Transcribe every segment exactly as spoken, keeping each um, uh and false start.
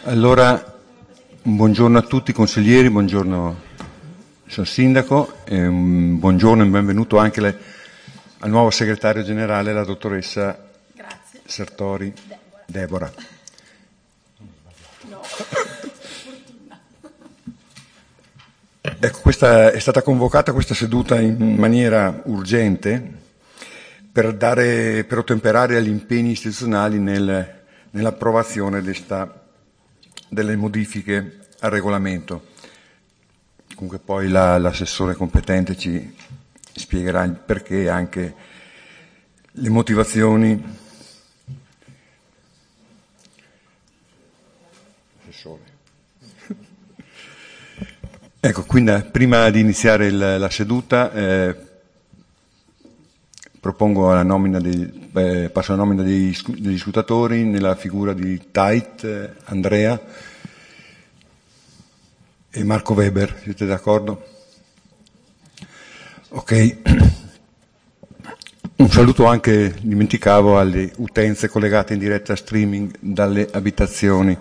Allora, buongiorno a tutti i consiglieri, buongiorno signor Sindaco, e un buongiorno e benvenuto anche le, al nuovo segretario generale, la dottoressa Grazie. Sertori Deborah. Deborah. No. Ecco, questa è stata convocata questa seduta in maniera urgente per, dare, per ottemperare agli impegni istituzionali nel, nell'approvazione desta, delle modifiche al regolamento. Comunque poi la, l'assessore competente ci spiegherà il perché e anche le motivazioni. Assessore. Ecco, quindi prima di iniziare il, la seduta eh, propongo la nomina dei, eh, passo la nomina dei, degli scrutatori nella figura di Tait, eh, Andrea e Marco Weber. Siete d'accordo? Ok. Un saluto anche, dimenticavo, alle utenze collegate in diretta streaming dalle abitazioni.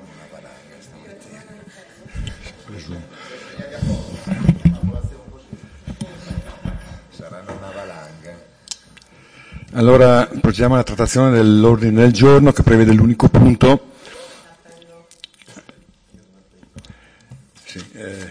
Allora procediamo alla trattazione dell'ordine del giorno che prevede l'unico punto. Sì, eh,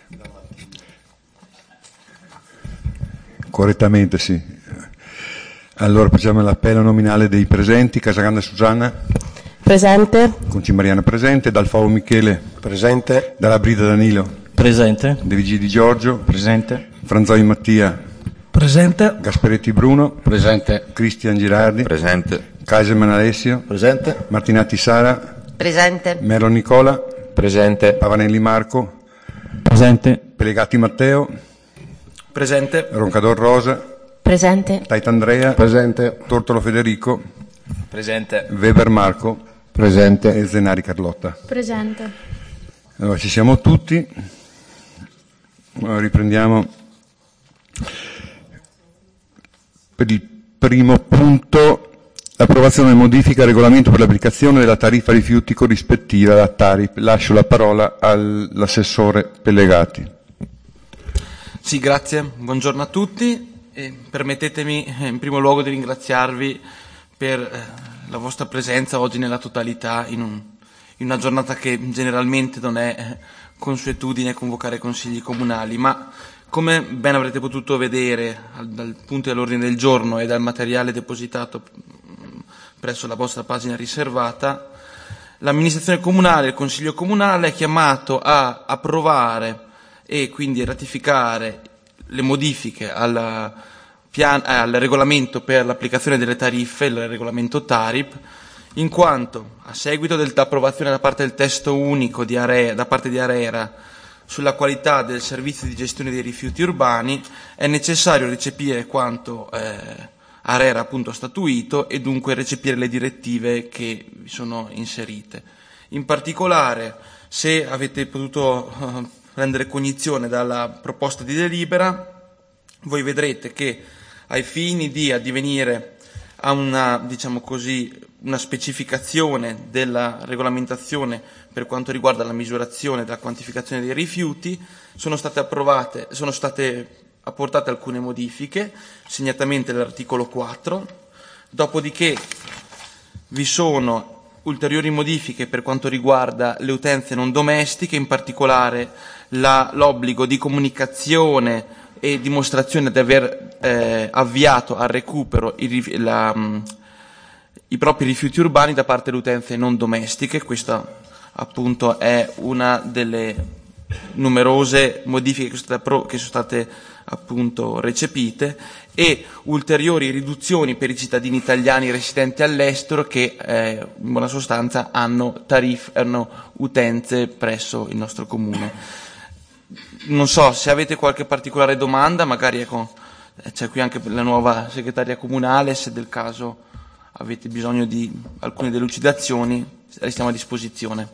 correttamente sì. Allora procediamo all'appello nominale dei presenti. Casagrande Susanna. Presente. Concimariano presente. Dalfavo Michele. Presente. Dalla Brida Danilo. Presente. De Vigili Giorgio. Presente. Franzoi Mattia. Presente. Gasperetti Bruno. Presente. Cristian Girardi. Presente. Kaiserman Alessio. Presente. Martinati Sara. Presente. Melo Nicola. Presente. Pavanelli Marco. Presente. Pelegatti Matteo. Presente. Roncador Rosa. Presente. Tait Andrea. Presente. Tortolo Federico. Presente. Weber Marco. Presente. E Zenari Carlotta. Presente. Allora ci siamo tutti. Allora, riprendiamo. Per il primo punto, l'approvazione e modifica al regolamento per l'applicazione della tariffa rifiuti corrispettiva alla Tarip. Lascio la parola all'assessore Pellegatti. Sì, grazie. Buongiorno a tutti. E permettetemi in primo luogo di ringraziarvi per eh, la vostra presenza oggi nella totalità in, un, in una giornata che generalmente non è eh, consuetudine convocare consigli comunali, ma come ben avrete potuto vedere dal punto dell'ordine del giorno e dal materiale depositato presso la vostra pagina riservata, l'amministrazione comunale, il Consiglio comunale è chiamato a approvare e quindi ratificare le modifiche al, pian, eh, al regolamento per l'applicazione delle tariffe, il regolamento Tarip, in quanto a seguito dell'approvazione da parte del testo unico di Area, da parte di ARERA sulla qualità del servizio di gestione dei rifiuti urbani, è necessario recepire quanto eh, ARERA appunto ha statuito e dunque recepire le direttive che vi sono inserite. In particolare, se avete potuto eh, prendere cognizione dalla proposta di delibera, voi vedrete che ai fini di addivenire a una, diciamo così, una specificazione della regolamentazione per quanto riguarda la misurazione e la quantificazione dei rifiuti, sono state approvate, sono state apportate alcune modifiche, segnatamente l'articolo quattro, dopodiché vi sono ulteriori modifiche per quanto riguarda le utenze non domestiche, in particolare la, l'obbligo di comunicazione e dimostrazione di aver eh, avviato al recupero i, la, mh, i propri rifiuti urbani da parte delle utenze non domestiche. Questa appunto è una delle numerose modifiche che sono state, che sono state appunto recepite, e ulteriori riduzioni per i cittadini italiani residenti all'estero che eh, in buona sostanza hanno tariffe, hanno utenze presso il nostro comune. Non so se avete qualche particolare domanda, magari ecco, c'è qui anche la nuova segretaria comunale, se del caso avete bisogno di alcune delucidazioni, restiamo a disposizione.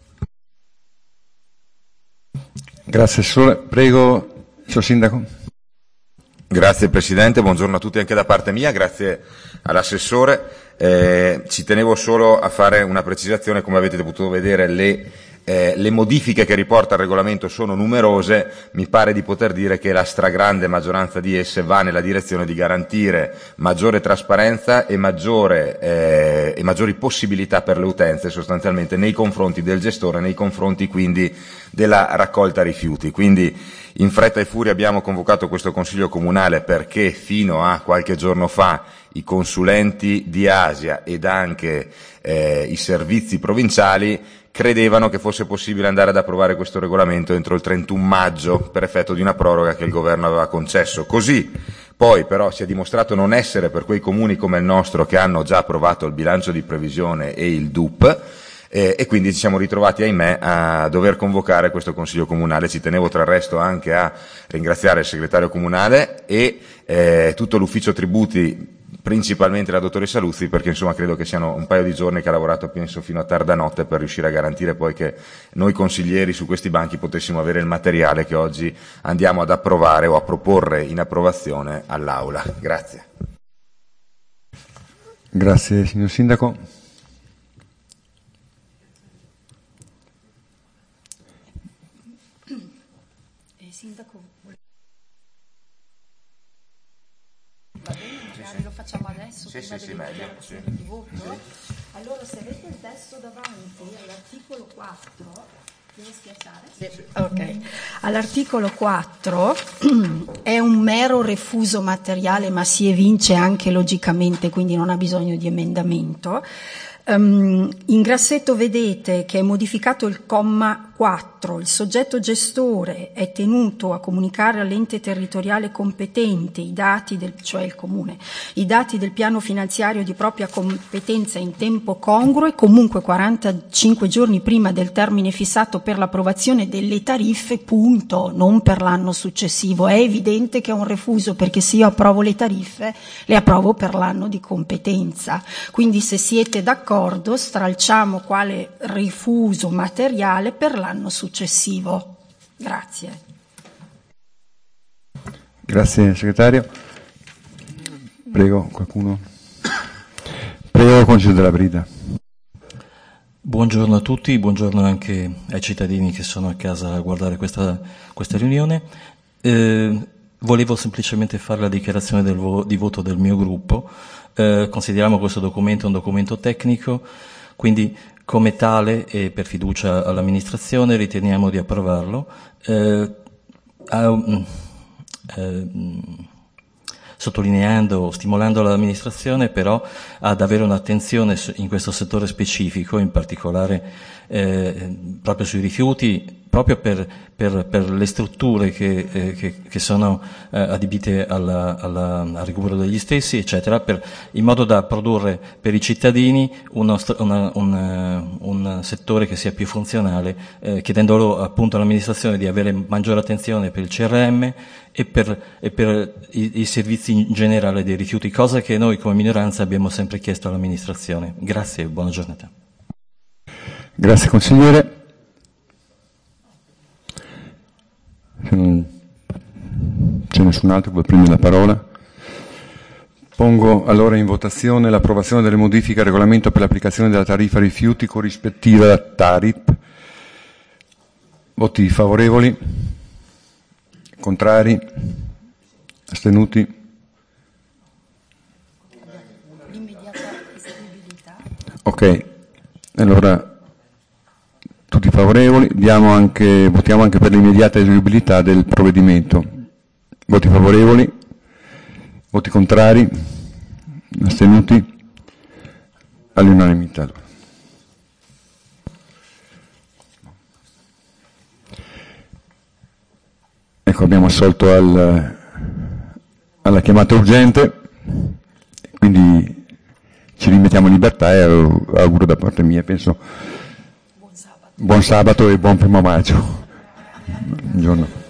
Grazie, Sole. Prego, signor Sindaco. Grazie Presidente, buongiorno a tutti anche da parte mia, grazie all'assessore. Eh, ci tenevo solo a fare una precisazione: come avete potuto vedere le eh, le modifiche che riporta il regolamento sono numerose, mi pare di poter dire che la stragrande maggioranza di esse va nella direzione di garantire maggiore trasparenza e, maggiore, eh, e maggiori possibilità per le utenze sostanzialmente nei confronti del gestore, nei confronti quindi della raccolta rifiuti. Quindi in fretta e furia abbiamo convocato questo Consiglio Comunale perché fino a qualche giorno fa i consulenti di Asia ed anche eh, i servizi provinciali credevano che fosse possibile andare ad approvare questo regolamento entro il trentuno maggio per effetto di una proroga che il governo aveva concesso. Così poi però si è dimostrato non essere per quei comuni come il nostro che hanno già approvato il bilancio di previsione e il D U P, eh, e quindi ci siamo ritrovati, ahimè, a dover convocare questo Consiglio Comunale. Ci tenevo tra il resto anche a ringraziare il segretario comunale e eh, tutto l'ufficio tributi, principalmente la dottoressa Luzzi, perché insomma credo che siano un paio di giorni che ha lavorato penso fino a tarda notte per riuscire a garantire poi che noi consiglieri su questi banchi potessimo avere il materiale che oggi andiamo ad approvare o a proporre in approvazione all'Aula. Grazie. Grazie signor Sindaco. Eh, Sindaco, lo facciamo adesso, Sì, prima sì, delle sì, meglio, dichiarazioni sì. di voto. Allora, se avete il testo davanti, all'articolo quattro, devo schiacciare? Sì. Ok. All'articolo quattro è un mero refuso materiale, ma si evince anche logicamente, quindi non ha bisogno di emendamento. Um, in grassetto vedete che è modificato il comma quattro, il soggetto gestore è tenuto a comunicare all'ente territoriale competente i dati del, cioè il comune, i dati del piano finanziario di propria competenza in tempo congruo e comunque quarantacinque giorni prima del termine fissato per l'approvazione delle tariffe, punto, non per l'anno successivo. È evidente che è un refuso, perché se io approvo le tariffe le approvo per l'anno di competenza. Quindi se siete d'accordo stralciamo quale refuso materiale per l'anno l'anno successivo. Grazie. Grazie segretario. Prego, qualcuno. Prego, Consiglio della Brida. Buongiorno a tutti, buongiorno anche ai cittadini che sono a casa a guardare questa, questa riunione. Eh, volevo semplicemente fare la dichiarazione del vo- di voto del mio gruppo. Eh, consideriamo questo documento un documento tecnico, quindi come tale e per fiducia all'amministrazione riteniamo di approvarlo, eh, a, eh, sottolineando, stimolando l'amministrazione però ad avere un'attenzione in questo settore specifico, in particolare eh, proprio sui rifiuti, proprio per, per, per le strutture che, eh, che, che sono eh, adibite alla, alla, al recupero degli stessi, eccetera, per, in modo da produrre per i cittadini uno, una, un, un settore che sia più funzionale, eh, chiedendolo appunto all'amministrazione di avere maggiore attenzione per il C R M e per, e per i, i servizi in generale dei rifiuti, cosa che noi come minoranza abbiamo sempre chiesto all'amministrazione. Grazie e buona giornata. Grazie consigliere. Se non c'è nessun altro che vuole prendere la parola, pongo allora in votazione l'approvazione delle modifiche al regolamento per l'applicazione della tariffa rifiuti corrispettiva da T A R I P. Voti favorevoli? Contrari? Astenuti? L'immediata eseguibilità. Ok, allora tutti favorevoli, diamo anche, votiamo anche per l'immediata eseguibilità del provvedimento. Voti favorevoli? Voti contrari? Astenuti? All'unanimità. Ecco, abbiamo assolto al, alla chiamata urgente, quindi ci rimettiamo in libertà e auguro da parte mia, penso, buon sabato, buon sabato e buon primo maggio. Buongiorno.